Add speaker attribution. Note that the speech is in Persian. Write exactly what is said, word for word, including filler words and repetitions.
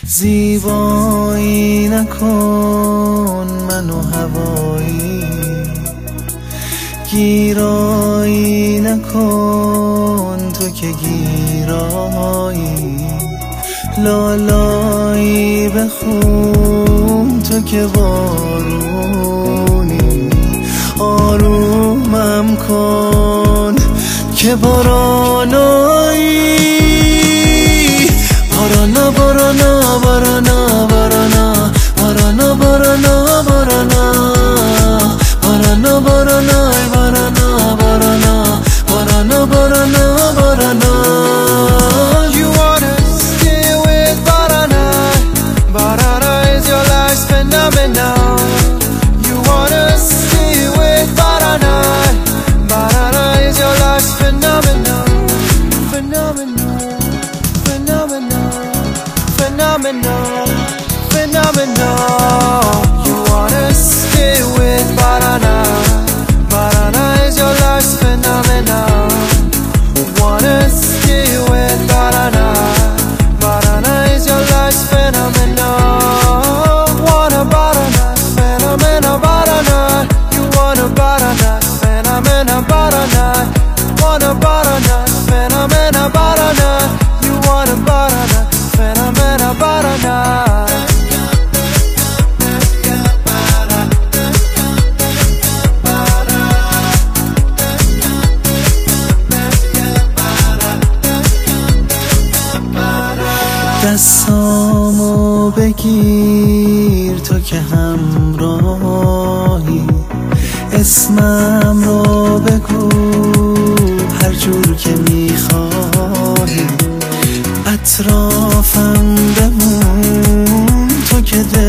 Speaker 1: زیبایی نکن منو هوایی، گیرایی نکن تو که گیرایی، لالایی بخون تو که بارونی، آرومم کن که بارانایی. بارانا بارانا بارانا بارانا بارانا بارانا بارانا بارانا بارانا بارانا بارانا بارانا بارانا بارانا.
Speaker 2: You wanna stay with Barana? Barana is your life's phenomenon. You wanna stay with Barana? Barana is your life's phenomenon. Phenomenon, phenomenon, phenomenon, phenomenon. You wanna stay with Barana? Barana is your life's phenomenon. Wanna stay with Barana? Barana is your life's phenomenon. Wanna Barana? Phenomena Barana. You wanna Barana? Phenomena Barana. Wanna Barana? Phenomena Barana. You wanna Barana? Phenomena Barana.
Speaker 1: دستامو بگیر تو که همراهی، اسمم رو بگو هر جور که میخوای، اطرافم بمون تو که